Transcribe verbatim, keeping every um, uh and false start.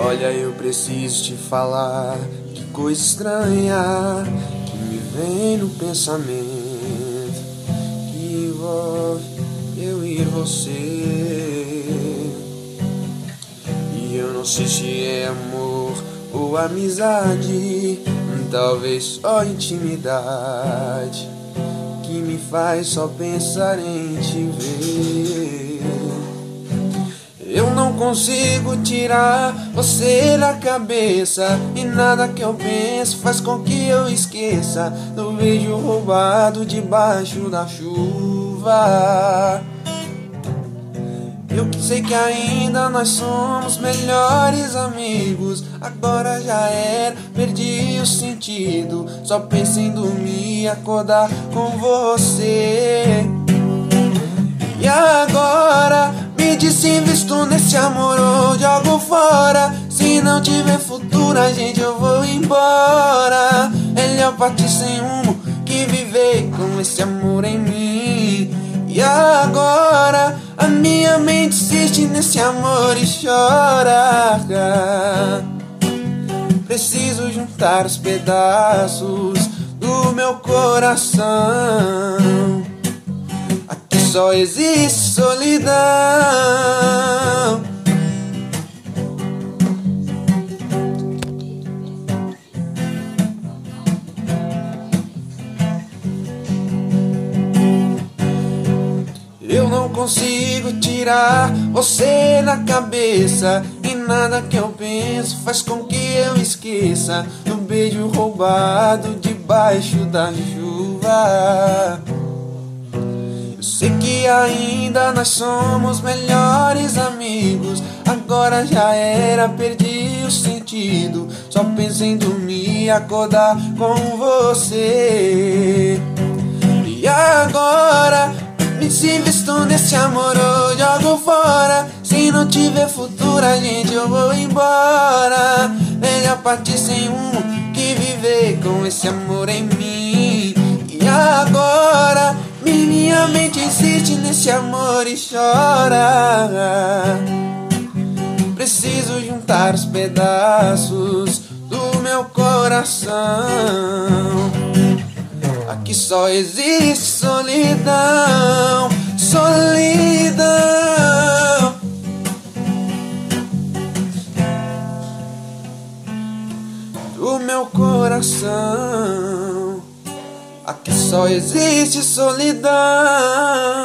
Olha, eu preciso te falar, que coisa estranha que me vem no pensamento, que envolve eu e você. E eu não sei se é amor ou amizade, talvez só intimidade, que me faz só pensar em te ver. Eu não consigo tirar você da cabeça, e nada que eu penso faz com que eu esqueça do beijo roubado debaixo da chuva. Eu que sei que ainda nós somos melhores amigos, agora já era, perdi o sentido, só penso em dormir e acordar com você. E agora me diz se invisto nesse amor ou jogo fora. Se não tiver futuro, a gente, eu vou embora. Melhor partir sem rumo que viver com esse amor em mim. E agora a minha mente insiste nesse amor e chora. Preciso juntar os pedaços do meu coração. Aqui só existe solidão. Eu não consigo tirar você da cabeça, e nada que eu penso faz com que eu esqueça do beijo roubado debaixo da chuva. Eu sei que ainda nós somos melhores amigos, agora já era, perdi o sentido, só penso em dormir e acordar com você. E agora me se invisto nesse amor ou jogo fora. Se não tiver futuro, a gente, eu vou embora. Melhor partir sem rumo que viver com esse amor em mim. E agora minha mente insiste nesse amor e chora. Preciso juntar os pedaços do meu coração. Aqui só existe solidão, solidão. Do meu coração, aqui só existe solidão.